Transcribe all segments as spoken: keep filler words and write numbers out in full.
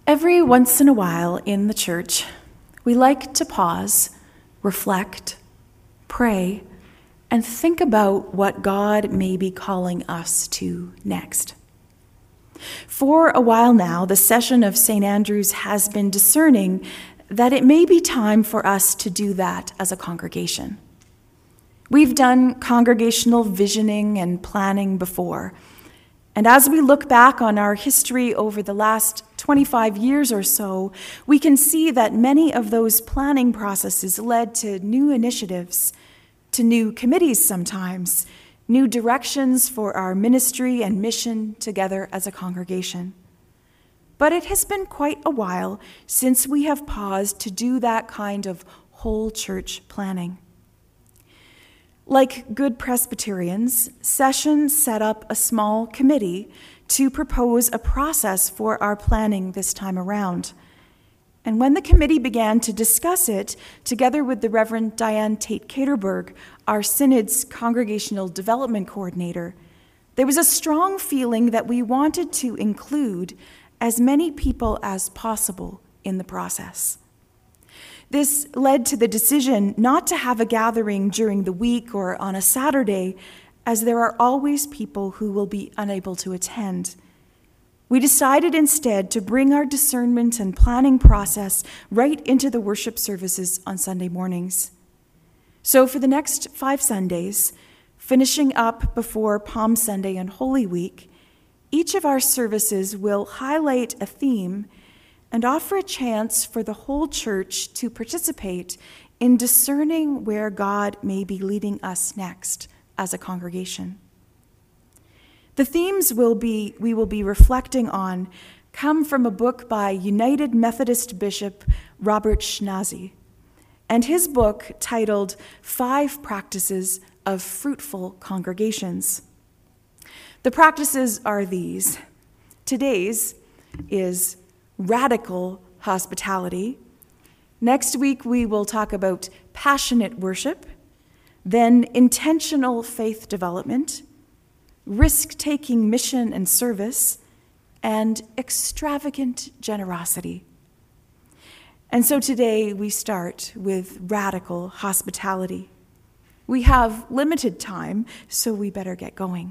Every once in a while in the church, we like to pause, reflect, pray, and think about what God may be calling us to next. For a while now, the session of Saint Andrew's has been discerning that it may be time for us to do that as a congregation. We've done congregational visioning and planning before, and as we look back on our history over the last twenty-five years or so, we can see that many of those planning processes led to new initiatives, to new committees sometimes, new directions for our ministry and mission together as a congregation. But it has been quite a while since we have paused to do that kind of whole church planning. Like good Presbyterians, Session set up a small committee to propose a process for our planning this time around. And when the committee began to discuss it, together with the Reverend Diane Tate-Caterberg, our Synod's Congregational Development Coordinator, there was a strong feeling that we wanted to include as many people as possible in the process. This led to the decision not to have a gathering during the week or on a Saturday, as there are always people who will be unable to attend. We decided instead to bring our discernment and planning process right into the worship services on Sunday mornings. So for the next five Sundays, finishing up before Palm Sunday and Holy Week, each of our services will highlight a theme and offer a chance for the whole church to participate in discerning where God may be leading us next as a congregation. The themes will be, we will be reflecting on come from a book by United Methodist Bishop Robert Schnase, and his book titled Five Practices of Fruitful Congregations. The practices are these. Today's is radical hospitality. Next week, we will talk about passionate worship, then intentional faith development, risk-taking mission and service, and extravagant generosity. And so today we start with radical hospitality. We have limited time, so we better get going.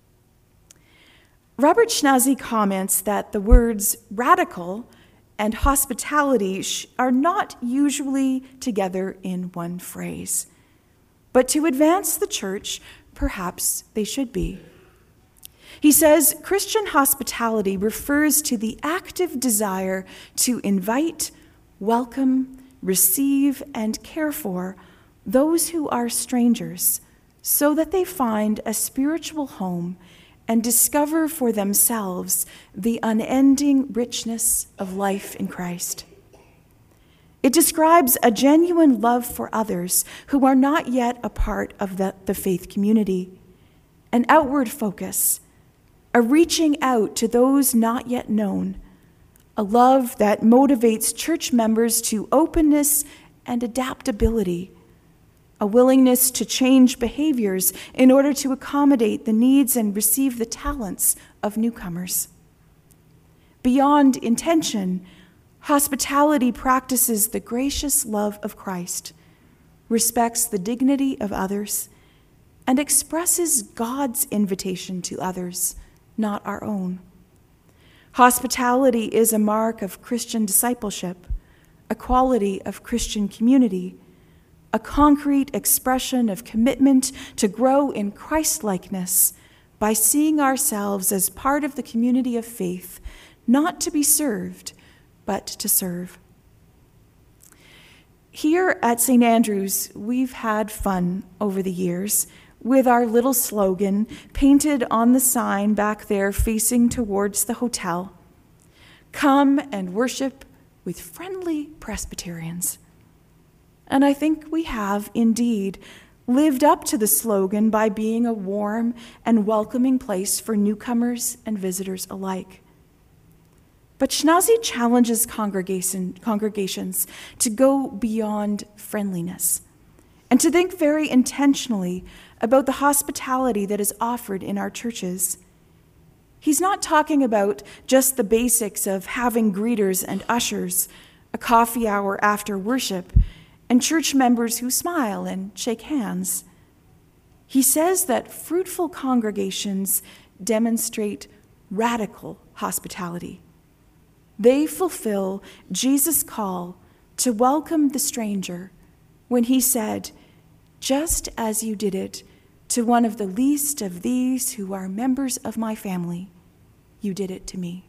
Robert Schnase comments that the words radical and hospitality are not usually together in one phrase, but to advance the church, perhaps they should be. He says Christian hospitality refers to the active desire to invite, welcome, receive, and care for those who are strangers so that they find a spiritual home and discover for themselves the unending richness of life in Christ. It describes a genuine love for others who are not yet a part of the, the faith community, an outward focus, a reaching out to those not yet known, a love that motivates church members to openness and adaptability, a willingness to change behaviors in order to accommodate the needs and receive the talents of newcomers. Beyond intention, hospitality practices the gracious love of Christ, respects the dignity of others, and expresses God's invitation to others, not our own. Hospitality is a mark of Christian discipleship, a quality of Christian community, a concrete expression of commitment to grow in Christ-likeness by seeing ourselves as part of the community of faith, not to be served, but to serve. Here at Saint Andrew's, we've had fun over the years with our little slogan painted on the sign back there facing towards the hotel. Come and worship with friendly Presbyterians. And I think we have indeed lived up to the slogan by being a warm and welcoming place for newcomers and visitors alike. But Schnase challenges congregation, congregations to go beyond friendliness and to think very intentionally about the hospitality that is offered in our churches. He's not talking about just the basics of having greeters and ushers, a coffee hour after worship, and church members who smile and shake hands. He says that fruitful congregations demonstrate radical hospitality. They fulfill Jesus' call to welcome the stranger when he said, "Just as you did it to one of the least of these who are members of my family, you did it to me."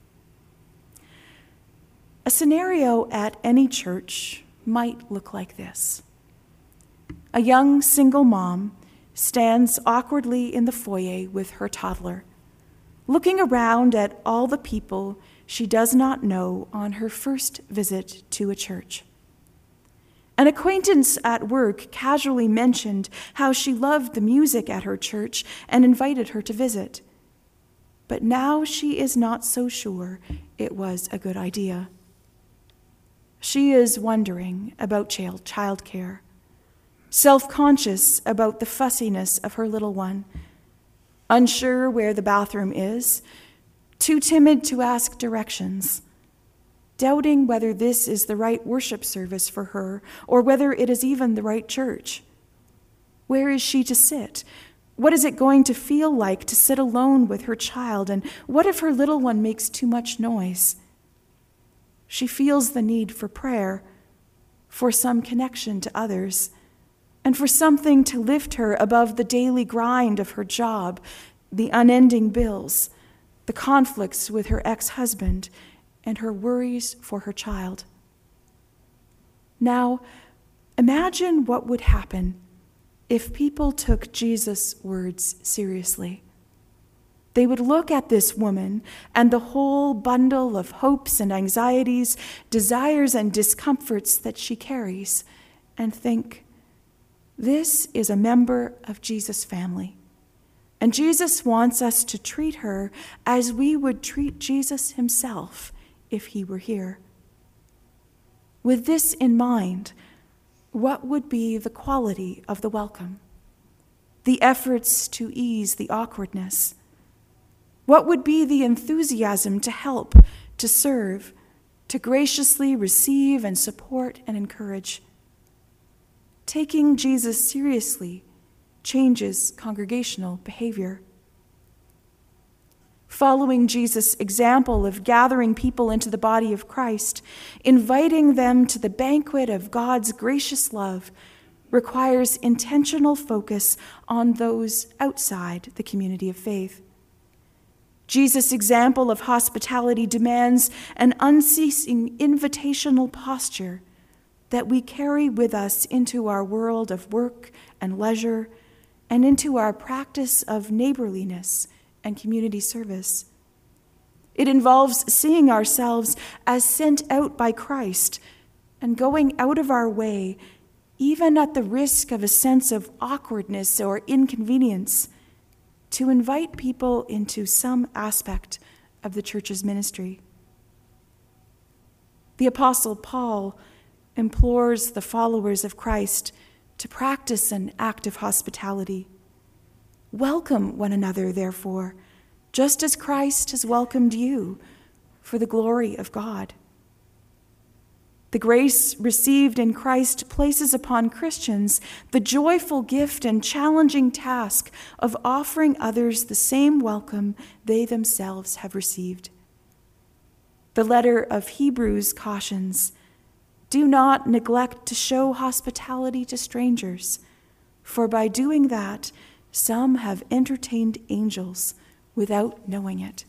A scenario at any church might look like this. A young single mom stands awkwardly in the foyer with her toddler, looking around at all the people she does not know on her first visit to a church. An acquaintance at work casually mentioned how she loved the music at her church and invited her to visit. But now she is not so sure it was a good idea. She is wondering about child childcare, self-conscious about the fussiness of her little one, unsure where the bathroom is, too timid to ask directions, doubting whether this is the right worship service for her or whether it is even the right church. Where is she to sit? What is it going to feel like to sit alone with her child? And what if her little one makes too much noise? She feels the need for prayer, for some connection to others, and for something to lift her above the daily grind of her job, the unending bills, the conflicts with her ex-husband, and her worries for her child. Now, imagine what would happen if people took Jesus' words seriously. They would look at this woman and the whole bundle of hopes and anxieties, desires and discomforts that she carries, and think, this is a member of Jesus' family. And Jesus wants us to treat her as we would treat Jesus himself if he were here. With this in mind, what would be the quality of the welcome? The efforts to ease the awkwardness? What would be the enthusiasm to help, to serve, to graciously receive and support and encourage? Taking Jesus seriously changes congregational behavior. Following Jesus' example of gathering people into the body of Christ, inviting them to the banquet of God's gracious love, requires intentional focus on those outside the community of faith. Jesus' example of hospitality demands an unceasing invitational posture that we carry with us into our world of work and leisure and into our practice of neighborliness and community service. It involves seeing ourselves as sent out by Christ and going out of our way, even at the risk of a sense of awkwardness or inconvenience, to invite people into some aspect of the church's ministry. The Apostle Paul implores the followers of Christ to practice an act of hospitality. Welcome one another, therefore, just as Christ has welcomed you, for the glory of God. The grace received in Christ places upon Christians the joyful gift and challenging task of offering others the same welcome they themselves have received. The letter of Hebrews cautions, "Do not neglect to show hospitality to strangers, for by doing that, some have entertained angels without knowing it."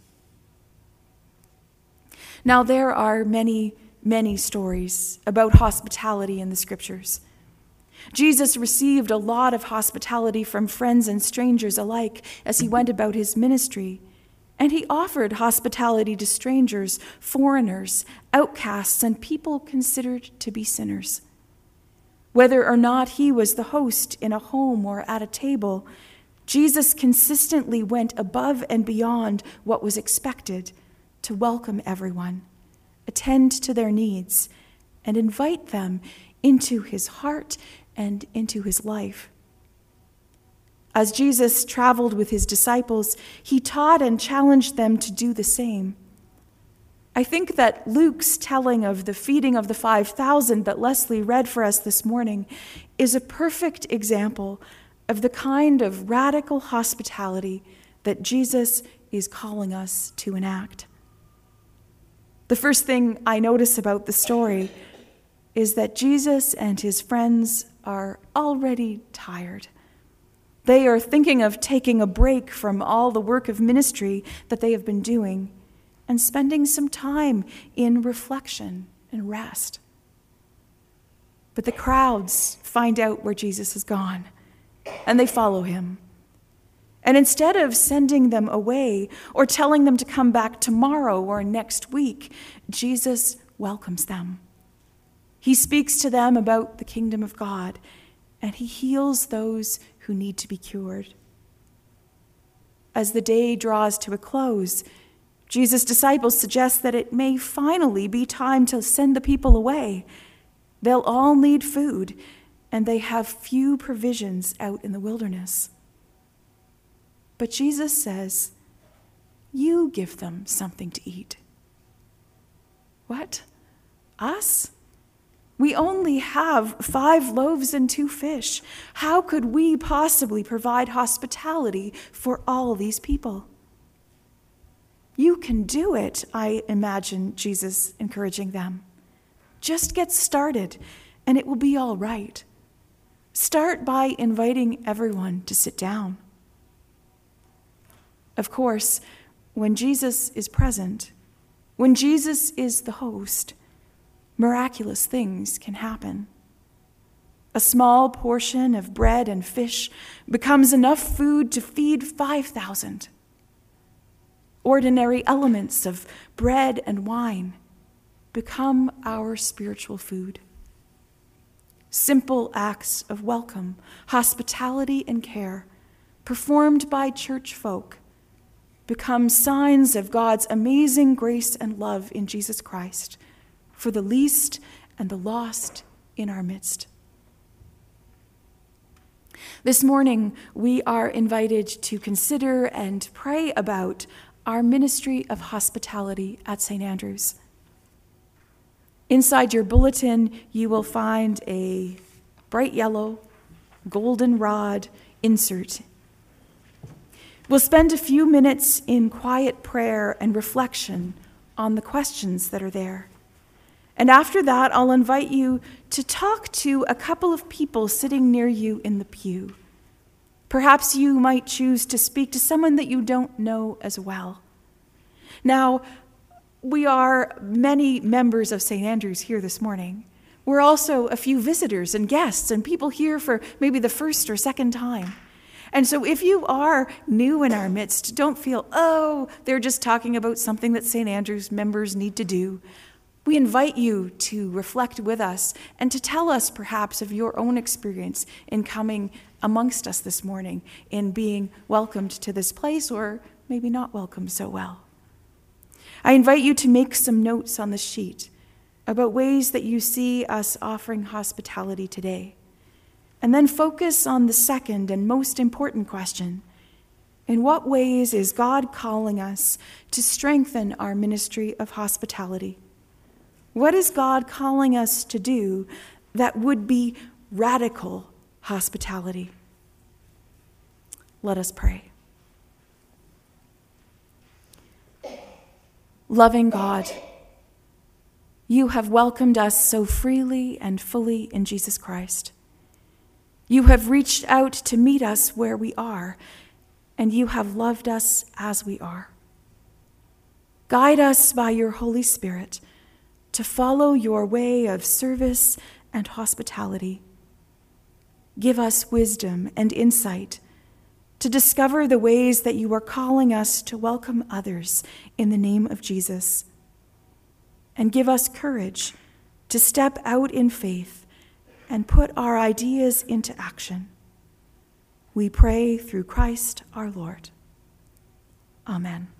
Now, there are many, many stories about hospitality in the scriptures. Jesus received a lot of hospitality from friends and strangers alike as he went about his ministry, and he offered hospitality to strangers, foreigners, outcasts, and people considered to be sinners. Whether or not he was the host in a home or at a table, Jesus consistently went above and beyond what was expected to welcome everyone, attend to their needs, and invite them into his heart and into his life. As Jesus traveled with his disciples, he taught and challenged them to do the same. I think that Luke's telling of the feeding of the five thousand that Leslie read for us this morning is a perfect example of the kind of radical hospitality that Jesus is calling us to enact. The first thing I notice about the story is that Jesus and his friends are already tired. They are thinking of taking a break from all the work of ministry that they have been doing and spending some time in reflection and rest. But the crowds find out where Jesus has gone, and they follow him. And instead of sending them away or telling them to come back tomorrow or next week, Jesus welcomes them. He speaks to them about the kingdom of God, and he heals those who need to be cured. As the day draws to a close, Jesus' disciples suggest that it may finally be time to send the people away. They'll all need food, and they have few provisions out in the wilderness. But Jesus says, "You give them something to eat." What? Us? We only have five loaves and two fish. How could we possibly provide hospitality for all these people? You can do it, I imagine Jesus encouraging them. Just get started, and it will be all right. Start by inviting everyone to sit down. Of course, when Jesus is present, when Jesus is the host, miraculous things can happen. A small portion of bread and fish becomes enough food to feed five thousand. Ordinary elements of bread and wine become our spiritual food. Simple acts of welcome, hospitality, and care performed by church folk become signs of God's amazing grace and love in Jesus Christ for the least and the lost in our midst. This morning, we are invited to consider and pray about our ministry of hospitality at Saint Andrew's. Inside your bulletin, you will find a bright yellow, goldenrod insert. We'll spend a few minutes in quiet prayer and reflection on the questions that are there. And after that, I'll invite you to talk to a couple of people sitting near you in the pew. Perhaps you might choose to speak to someone that you don't know as well. Now, we are many members of Saint Andrew's here this morning. We're also a few visitors and guests and people here for maybe the first or second time. And so if you are new in our midst, don't feel, oh, they're just talking about something that Saint Andrew's members need to do. We invite you to reflect with us and to tell us perhaps of your own experience in coming amongst us this morning, in being welcomed to this place or maybe not welcomed so well. I invite you to make some notes on the sheet about ways that you see us offering hospitality today. And then focus on the second and most important question. In what ways is God calling us to strengthen our ministry of hospitality? What is God calling us to do that would be radical hospitality? Let us pray. Loving God, you have welcomed us so freely and fully in Jesus Christ. You have reached out to meet us where we are, and you have loved us as we are. Guide us by your Holy Spirit to follow your way of service and hospitality. Give us wisdom and insight to discover the ways that you are calling us to welcome others in the name of Jesus. And give us courage to step out in faith and put our ideas into action. We pray through Christ our Lord. Amen.